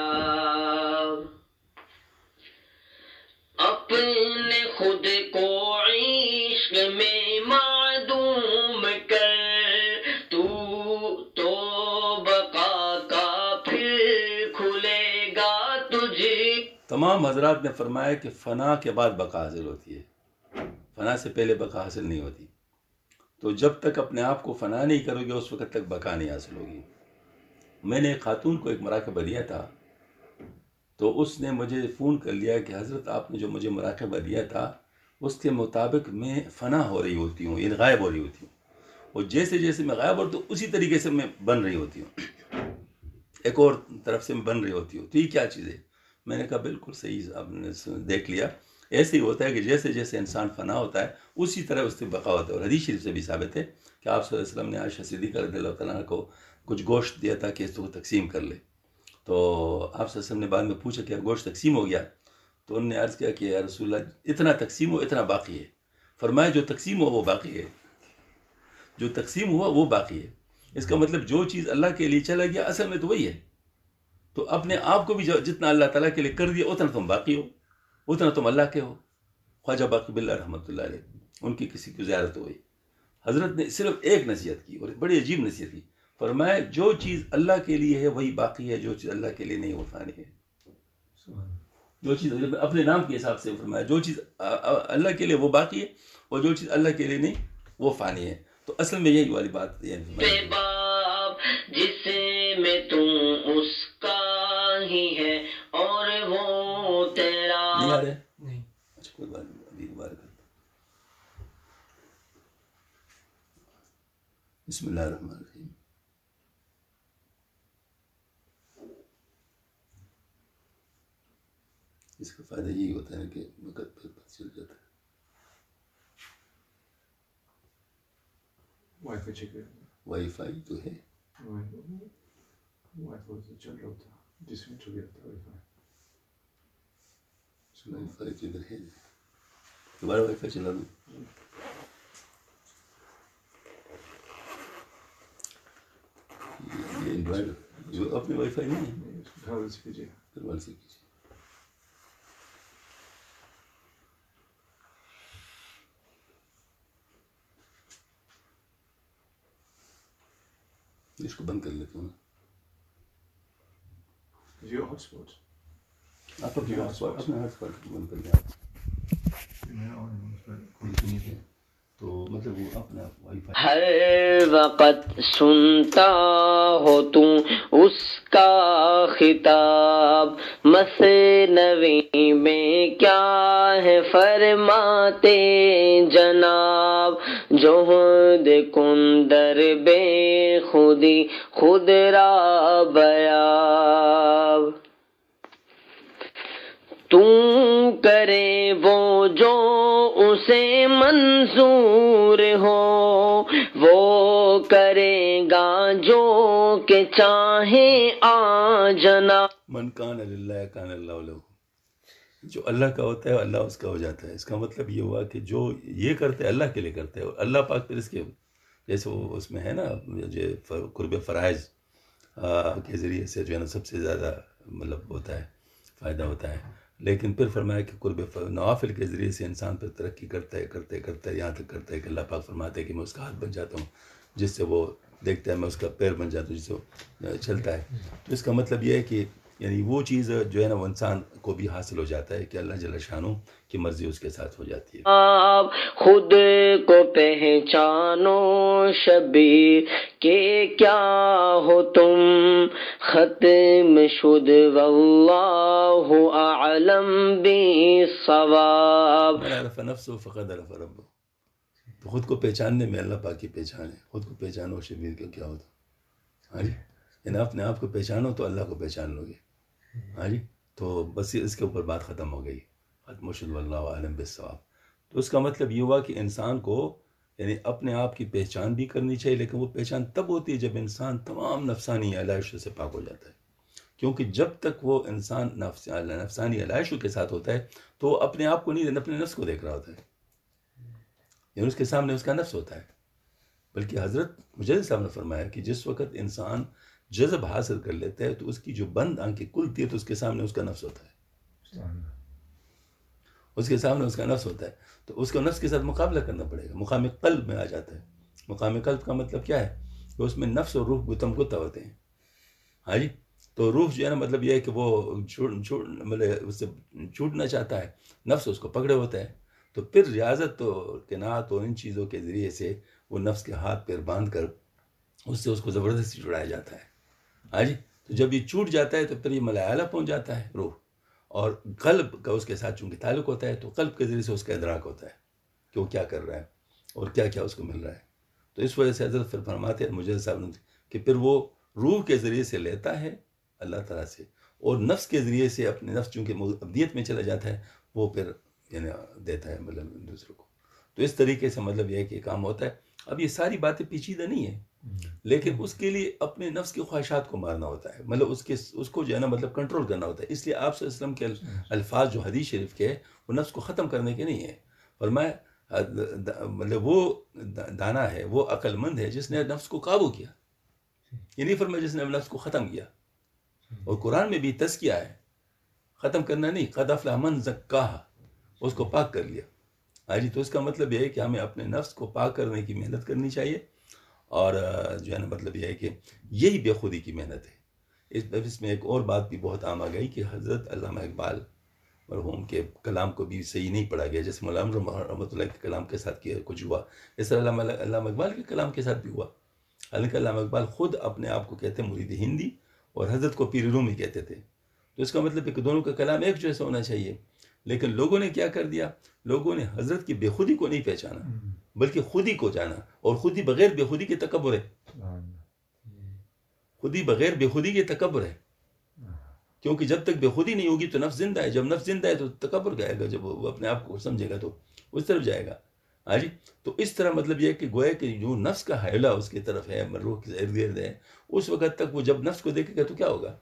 اپنے خود کو عشق میں معدوم کر تو تو بقا کا پھر کھلے گا تجھے. تمام حضرات نے فرمایا کہ فنا کے بعد بقا حاصل ہوتی ہے, فنا سے پہلے بقا حاصل نہیں ہوتی. تو جب تک اپنے آپ کو فنا نہیں کرو گے اس وقت تک بقا نہیں حاصل ہوگی. میں نے ایک خاتون کو ایک مراقبہ دیا تھا تو اس نے مجھے فون کر لیا کہ حضرت آپ نے جو مجھے مراقبہ دیا تھا اس کے مطابق میں فنا ہو رہی ہوتی ہوں, یعنی غائب ہو رہی ہوتی ہوں, اور جیسے جیسے میں غائب ہوتا ہوں اسی طریقے سے میں بن رہی ہوتی ہوں, ایک اور طرف سے میں بن رہی ہوتی ہوں. تو یہ کیا چیز ہے؟ میں نے کہا بالکل صحیح آپ نے دیکھ لیا. ایسے ہی ہوتا ہے کہ جیسے جیسے انسان فنا ہوتا ہے اسی طرح اس سے بقا ہوتا ہے. اور حدیث شریف سے بھی ثابت ہے کہ آپ صلی اللہ علیہ وسلم نے عائشہ صدیقہ رضی اللہ تعالیٰ عنہ کو کچھ گوشت دیا تھا کہ اس کو تقسیم کر لے. تو آپ صلی اللہ علیہ وسلم نے بعد میں پوچھا کہ گوشت تقسیم ہو گیا؟ تو انہوں نے عرض کیا کہ یا رسول اللہ اتنا تقسیم ہو اتنا باقی ہے. فرمایا جو تقسیم ہو وہ باقی ہے, جو تقسیم ہوا وہ باقی ہے. اس کا مطلب جو چیز اللہ کے لیے چلا گیا اصل میں تو وہی ہے. تو اپنے آپ کو بھی جتنا اللہ تعالیٰ کے لیے کر دیا اتنا تم باقی ہو, اتنا تم اللہ کے ہو. خواجہ باقی باللہ رحمۃ اللہ علیہ, ان کی کسی کی زیارت ہوئی, حضرت نے صرف ایک نصیحت کی اور بڑی عجیب نصیحت کی. فرمایا جو چیز اللہ کے لیے ہے وہی باقی ہے, جو چیز اللہ کے لیے نہیں وہ فانی ہے. جو چیز اپنے نام کے حساب سے فرمایا جو چیز اللہ کے لیے وہ باقی ہے اور جو چیز اللہ کے لیے نہیں وہ فانی ہے. تو اصل میں یہی والی بات ہے جس میں تم اس کا ہی ہے اور وہ تیرا نہیں آ رہا ہے. نہیں اچھا کوئی بات نہیں, ابھی دوبارہ کرتا. بسم اللہ الرحمن الرحیم. اس کا فائدہ یہی ہوتا ہے کہ وقت پھر پتہ چل جاتا ہے. وائی فائی چیک کریں. وائی فائی تو ہے, وائی فائی سے چل رہا تھا, ڈسکنیکٹ ہو گیا تھا وائی فائی. وائی فائی تو ادھر ہے, دوبارہ وائی فائی چلا دوں. یہ اینڈرائڈ جو اپنے وائی فائی نہیں ہے, گھر والے سے کیجیے. گھر والے سے کیجیے. اس کو بند کر لیتا ہوں. جیو ہاٹ اسپاٹ آپ اپنے ہاٹ اسپاٹ اپنا ہاٹ اسپاٹ بند کر دیں. آپ میرا آن ہے, اس پر کوئی نہیں ہے. تو مطلب وہ اپنا وائی فائی ہر وقت سنتا ہو تم اس کا خطاب، مثنوی میں کیا ہے فرماتے جناب، جوہد کن در بے خودی خود را بیاب، تم کرے وہ جو اسے منظور ہو، وہ کرے گا جو کہ چاہے آ جنا۔ من کان للہ کان اللہ لہ، جو اللہ کا ہوتا ہے اللہ اس کا ہو جاتا ہے۔ اس کا مطلب یہ ہوا کہ جو یہ کرتے ہیں اللہ کے لیے کرتے ہیں، اور اللہ پاک پھر اس کے جیسے وہ اس میں ہے نا جو قرب فرائض کے ذریعے سے جو ہے نا سب سے زیادہ مطلب ہوتا ہے فائدہ ہوتا ہے، لیکن پھر فرمایا کہ قرب نوافل کے ذریعے سے انسان پھر ترقی کرتا ہے کرتے کرتا ہے یہاں تک کرتا ہے کہ اللہ پاک فرماتے ہیں کہ میں اس کا ہاتھ بن جاتا ہوں، جس سے وہ دیکھتا ہے، میں اس کا پیر بن جاتا ہوں جس سے وہ چلتا ہے۔ تو اس کا مطلب یہ ہے کہ یعنی وہ چیز جو ہے نا وہ انسان کو بھی حاصل ہو جاتا ہے کہ اللہ جل شانہ کی مرضی اس کے ساتھ ہو جاتی ہے۔ آپ خود کو پہچانو شبیر کہ کیا ہو تم، ختم شد واللہ اعلم بالصواب۔ من عرف نفسه فقد عرف ربه، تو خود کو پہچاننے میں اللہ پاک کی پہچان ہے۔ خود کو پہچانو شبیر کا کیا ہوتا، ہاں جی، یعنی اپنے آپ کو پہچانو تو اللہ کو پہچان لو گے، ہاں جی، تو بس اس کے اوپر بات ختم ہو گئی، ختم شد واللہ اعلم بالصواب۔ تو اس کا مطلب یہ ہوا کہ انسان کو یعنی اپنے آپ کی پہچان بھی کرنی چاہیے، لیکن وہ پہچان تب ہوتی ہے جب انسان تمام نفسانی علائشوں سے پاک ہو جاتا ہے، کیونکہ جب تک وہ انسان نفس نفسانی علائشوں کے ساتھ ہوتا ہے تو وہ اپنے آپ کو نہیں، اپنے نفس کو دیکھ رہا ہوتا ہے، یعنی اس کے سامنے اس کا نفس ہوتا ہے۔ بلکہ حضرت مجدد صاحب نے فرمایا کہ جس وقت انسان جذب حاصل کر لیتا ہے تو اس کی جو بند آنکھیں کھلتی ہے تو اس کے سامنے اس کا نفس ہوتا ہے، اس کے سامنے اس کا نفس ہوتا ہے، تو اس کو نفس کے ساتھ مقابلہ کرنا پڑے گا، مقام قلب میں آ جاتا ہے۔ مقام قلب کا مطلب کیا ہے کہ اس میں نفس اور روح گتم گتا ہوتے ہیں، ہاں جی، تو روح جو ہے نا مطلب یہ ہے کہ وہ مطلب اس سے چھوٹنا چاہتا ہے، نفس اس کو پکڑے ہوتا ہے، تو پھر ریاضت اور قناعت اور ان چیزوں کے ذریعے سے وہ نفس کے ہاتھ پیر باندھ کر اس سے اس کو زبردستی چھڑایا جاتا ہے، ہاں جی، تو جب یہ چھوٹ جاتا ہے تو پھر یہ ملائلہ پہنچ جاتا ہے روح، اور قلب کا اس کے ساتھ چونکہ تعلق ہوتا ہے تو قلب کے ذریعے سے اس کا ادراک ہوتا ہے کہ وہ کیا کر رہا ہے اور کیا کیا اس کو مل رہا ہے۔ تو اس وجہ سے حضرت پھر فرماتے ہیں مجدد صاحب نے کہ پھر وہ روح کے ذریعے سے لیتا ہے اللہ تعالیٰ سے، اور نفس کے ذریعے سے اپنے نفس چونکہ ابدیت میں چلا جاتا ہے وہ پھر یعنی دیتا ہے مطلب دوسروں کو۔ تو اس طریقے سے مطلب یہ ہے کہ کام ہوتا ہے۔ اب یہ ساری باتیں پیچیدہ نہیں ہیں، لیکن اس کے لیے اپنے نفس کی خواہشات کو مارنا ہوتا ہے، مطلب اس کے اس کو جو ہے نا مطلب کنٹرول کرنا ہوتا ہے۔ اس لیے آپ صلی اللہ علیہ وسلم کے الفاظ جو حدیث شریف کے ہیں وہ نفس کو ختم کرنے کے نہیں ہیں، فرمایا مطلب وہ دانا ہے، وہ عقل مند ہے جس نے نفس کو قابو کیا، یہ نہیں فرمایا جس نے نفس کو ختم کیا۔ اور قرآن میں بھی تزکیہ ہے، ختم کرنا نہیں، قد افلح من زکاہا، اس کو پاک کر لیا، ہاں جی، تو اس کا مطلب یہ ہے کہ ہمیں اپنے نفس کو پاک کرنے کی محنت کرنی چاہیے، اور جو ہے نا مطلب یہ ہے کہ یہی بے خودی کی محنت ہے۔ اس اس میں ایک اور بات بھی بہت عام آ گئی کہ حضرت علامہ اقبال مرحوم کے کلام کو بھی صحیح نہیں پڑھا گیا، جیسے مولانا رحمۃ اللہ کے کلام کے ساتھ کیا کچھ ہوا، اس طرح علامہ علامہ اقبال کے کلام کے ساتھ بھی ہوا۔ حالانکہ علامہ اقبال خود اپنے آپ کو کہتے ہیں مرید ہندی، اور حضرت کو پیر رومی کہتے تھے، تو اس کا مطلب ہے کہ دونوں کا کلام ایک جیسا ہونا چاہیے، لیکن لوگوں نے کیا کر دیا، لوگوں نے حضرت کی بے خودی کو نہیں پہچانا بلکہ خودی کو جانا، اور خودی بغیر بے خودی کے تکبر ہے، خودی بغیر بے خودی کے تکبر ہے، کیونکہ جب تک بے خودی نہیں ہوگی تو نفس زندہ ہے، جب نفس زندہ ہے تو تکبر گائے گا، جب وہ اپنے آپ کو سمجھے گا تو اس طرف جائے گا، ہاں جی، تو اس طرح مطلب یہ ہے کہ گویا کہ جو نفس کا حیلہ اس کی طرف ہے، روح کے ارد گرد ہے، اس وقت تک وہ جب نفس کو دیکھے گا تو کیا ہوگا،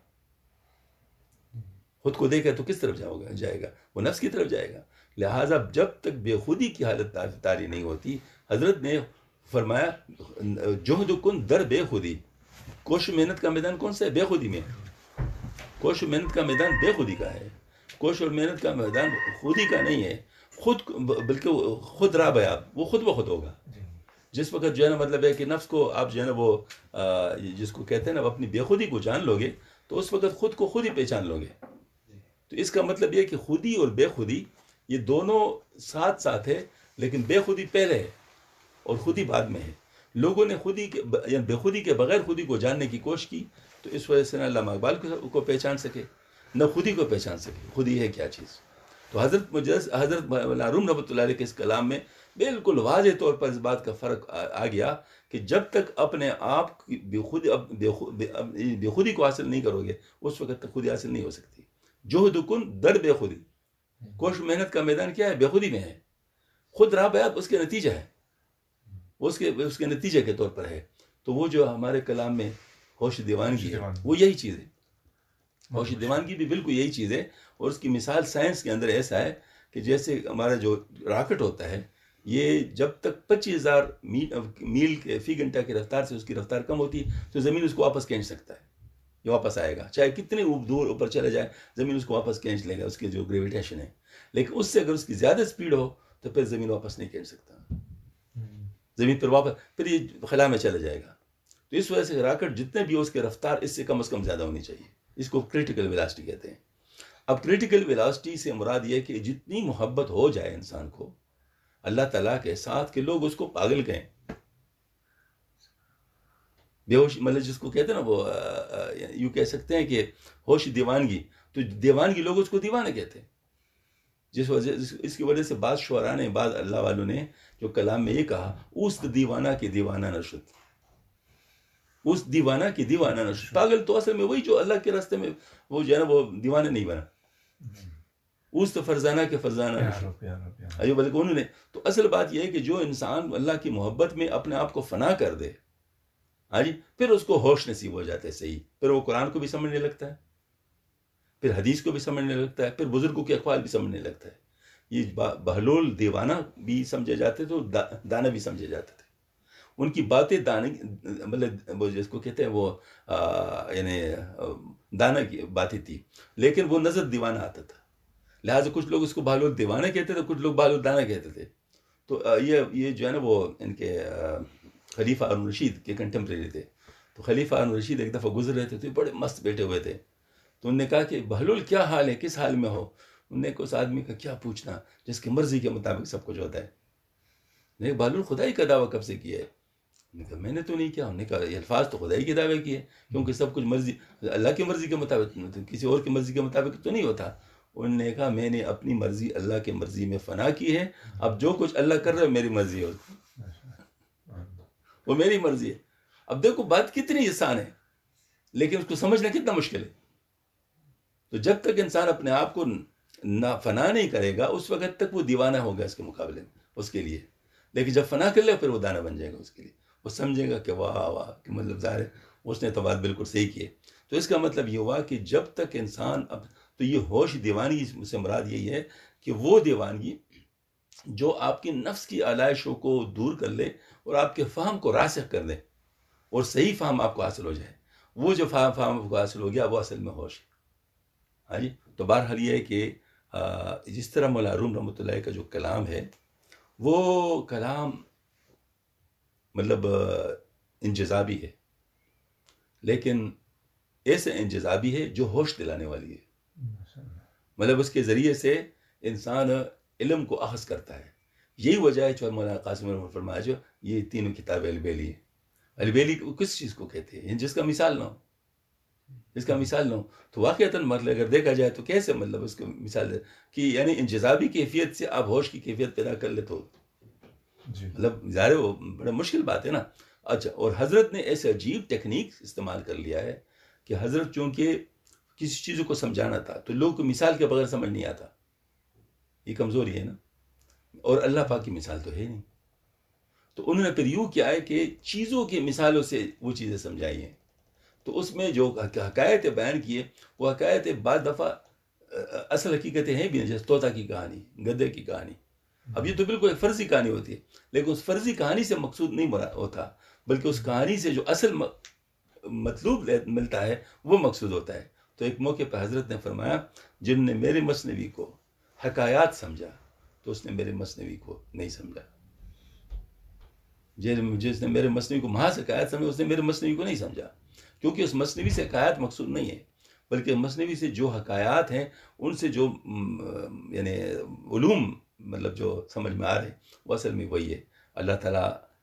خود کو دیکھے تو کس طرف جاؤ گا جائے گا، وہ نفس کی طرف جائے گا۔ لہٰذا جب تک بے خودی کی حالت طاری نہیں ہوتی، حضرت نے فرمایا جہد کن در بے خودی، کوشش محنت کا میدان کون سا ہے؟ بے خودی میں، کوشش محنت کا میدان بے خودی کا ہے، کوشش اور محنت کا میدان خودی کا نہیں ہے، خود بلکہ خود را بیاب، وہ خود بخود ہوگا۔ جس وقت جو ہے نا مطلب ہے کہ نفس کو آپ جو ہے نا وہ جس کو کہتے ہیں نا اپنی بے خودی کو جان لو گے تو اس وقت خود کو خود ہی پہچان لو گے۔ تو اس کا مطلب یہ کہ خودی اور بے خودی یہ دونوں ساتھ ساتھ ہے، لیکن بے خودی پہلے ہے، اور خودی بعد میں ہے. لوگوں نے خودی کے یعنی بے خودی کے بغیر خودی کو جاننے کی کوشش کی, تو اس وجہ سے نہ علامہ اقبال کو کو پہچان سکے نہ خودی کو پہچان سکے خودی ہے کیا چیز. تو حضرت مجز حضرت روم رحمۃ اللہ علیہ کے اس کلام میں بالکل واضح طور پر اس بات کا فرق آ گیا کہ جب تک اپنے آپ کی بے خودی بے خودی کو حاصل نہیں کرو گے اس وقت تک خودی حاصل نہیں ہو سکتی. جوہد کن در بے خودی, کوشش محنت کا میدان کیا ہے؟ بے خودی میں ہے. خود راہ بیات اس کے نتیجہ ہے, اس کے اس کے نتیجے کے طور پر ہے. تو وہ جو ہمارے کلام میں ہوش دیوانگی ہے وہ یہی چیز ہے. ہوش دیوانگی بھی بالکل یہی چیز ہے. اور اس کی مثال سائنس کے اندر ایسا ہے کہ جیسے ہمارا جو راکٹ ہوتا ہے یہ جب تک پچیس ہزار میل کے فی گھنٹہ کی رفتار سے اس کی رفتار کم ہوتی ہے تو زمین اس کو واپس کھینچ سکتا ہے, یہ واپس آئے گا. چاہے کتنے دور اوپر چلے جائے زمین اس کو واپس کھینچ لے گا, اس کی جو گریویٹیشن ہے. لیکن اس سے اگر اس کی زیادہ اسپیڈ ہو تو پھر زمین واپس نہیں کھینچ سکتا, زمین پر واپس پھر یہ خلا میں چلا جائے گا. تو اس وجہ سے راکٹ جتنے بھی ہو اس کی رفتار اس سے کم از کم زیادہ ہونی چاہیے. اس کو کریٹیکل ویلاسٹی کہتے ہیں. اب کریٹیکل ویلاسٹی سے مراد یہ کہ جتنی محبت ہو جائے انسان کو اللہ تعالیٰ کے ساتھ کہ لوگ اس کو پاگل کہیں, بے ہوش مطلب جس کو کہتے ہیں نا وہ یوں کہہ سکتے ہیں کہ ہوش دیوانگی, تو دیوانگی لوگ اس کو دیوانہ کہتے ہیں. جس وجہ اس کی وجہ سے بعض شعراء نے بعض اللہ والوں نے جو کلام میں یہ کہا اوست دیوانہ کی دیوانہ نشد, اس دیوانہ کی دیوانہ نشد. پاگل تو اصل میں وہی جو اللہ کے راستے میں وہ جو ہے نا وہ دیوانہ نہیں بنا. اوست فرزانہ کے فرزانہ نشد ایوب بلکہ انہوں نے. تو اصل بات یہ ہے کہ جو انسان اللہ کی محبت میں اپنے آپ کو فنا کر دے, ہاں جی, پھر اس کو ہوش نصیب ہو جاتا ہے. صحیح, پھر وہ قرآن کو بھی سمجھنے لگتا ہے, پھر حدیث کو بھی سمجھنے لگتا ہے, پھر بزرگوں کے اقوال بھی سمجھنے لگتا ہے. یہ بہلول دیوانہ بھی سمجھے جاتے تھے, دانا بھی سمجھے جاتے تھے. ان کی باتیں دانے مطلب وہ جس کو کہتے ہیں وہ یعنی دانا کی باتیں تھی, لیکن وہ نظر دیوانہ آتا تھا. لہٰذا کچھ لوگ اس کو بہلول دیوانہ کہتے تھے, کچھ لوگ بہلول دانا کہتے تھے. تو یہ یہ جو ہے نا وہ ان کے خلیفہ ہارون رشید کے کنٹمپریری تھے. تو خلیفہ ہارون رشید ایک دفعہ گزر رہے تھے تو بڑے مست بیٹھے ہوئے تھے. تو انہوں نے کہا کہ بہلول کیا حال ہے, کس حال میں ہو؟ انہوں نے کہا اس آدمی کا کیا پوچھنا جس کی مرضی کے مطابق سب کچھ ہوتا ہے. میں نے کہا بہلول خدائی کا دعویٰ کب سے کیا ہے؟ انہوں نے کہا میں نے تو نہیں کیا. انہوں نے کہا یہ الفاظ تو خدائی کے دعوے کیے, کیونکہ سب کچھ مرضی اللہ کی مرضی کے مطابق, کسی اور کی مرضی کے مطابق تو نہیں ہوتا. انہوں نے کہا میں نے اپنی مرضی اللہ کی مرضی میں فنا کی ہے, اب جو کچھ اللہ کر رہا ہے میری مرضی ہے, وہ میری مرضی ہے. اب دیکھو بات کتنی آسان ہے لیکن اس کو سمجھنا کتنا مشکل ہے. تو جب تک انسان اپنے آپ کو نہ فنا نہیں کرے گا اس وقت تک وہ دیوانہ ہوگا اس کے مقابلے میں اس کے لیے. لیکن جب فنا کر لے پھر وہ دانا بن جائے گا اس کے لیے. وہ سمجھے گا کہ واہ واہ کہ مطلب ظاہر ہے اس نے تو بات بالکل صحیح کی ہے. تو اس کا مطلب یہ ہوا کہ جب تک انسان اب تو یہ ہوش دیوانگی سے مراد یہی ہے کہ وہ دیوانگی جو آپ کی نفس کی آلائشوں کو دور کر لے اور آپ کے فہم کو راسخ کر دے اور صحیح فہم آپ کو حاصل ہو جائے. وہ جو فہم فہم آپ کو حاصل ہو گیا وہ اصل میں ہوش ہے. ہاں جی. تو بہرحال یہ ہے کہ جس طرح مولانا روم رحمۃ اللہ کا جو کلام ہے وہ کلام مطلب انجذابی ہے, لیکن ایسے انجذابی ہے جو ہوش دلانے والی ہے. مطلب اس کے ذریعے سے انسان علم کو اخذ کرتا ہے. یہی وجہ ہے جو مولانا قاسم رحمۃ اللہ فرمایا جو یہ تینوں کتابیں البیلی ہیں. البیلی کس چیز کو کہتے ہیں؟ جس کا مثال نہ ہو, جس کا مثال نہ ہو. تو واقعتاً مطلب اگر دیکھا جائے تو کیسے مطلب اس کو مثال ہے کہ یعنی انجذابی کیفیت سے آپ ہوش کی کیفیت پیدا کر لے تو مطلب ظاہر وہ بڑا مشکل بات ہے نا. اچھا, اور حضرت نے ایسے عجیب ٹیکنیک استعمال کر لیا ہے کہ حضرت چونکہ کسی چیزوں کو سمجھانا تھا تو لوگ کو مثال کے بغیر سمجھ نہیں آتا. یہ کمزوری ہے نا, اور اللہ پاک کی مثال تو ہے نہیں. تو انہوں نے پھر یوں کیا ہے کہ چیزوں کی مثالوں سے وہ چیزیں سمجھائی ہیں. تو اس میں جو حکایتیں بیان کیے وہ حکایتیں بعض دفعہ اصل حقیقتیں ہیں بھی نہیں, جیسے طوطا کی کہانی, گدھے کی کہانی. اب یہ تو بالکل ایک فرضی کہانی ہوتی ہے, لیکن اس فرضی کہانی سے مقصود نہیں ہوتا بلکہ اس کہانی سے جو اصل مطلوب ملتا ہے وہ مقصود ہوتا ہے. تو ایک موقع پہ حضرت نے فرمایا جن نے میرے مثنوی کو حکایات سمجھا تو اس نے میرے مثنوی کو نہیں سمجھا. جس نے میرے مثنوی کو محض حکایات سمجھا اس نے میرے مثنوی کو نہیں سمجھا, کیونکہ اس مثنوی سے حکایات مقصود نہیں ہے بلکہ مثنوی سے جو حکایات ہیں ان سے جو یعنی علوم مطلب جو سمجھ میں آ رہے ہیں وہ اصل میں وہی ہے. اللہ تعالیٰ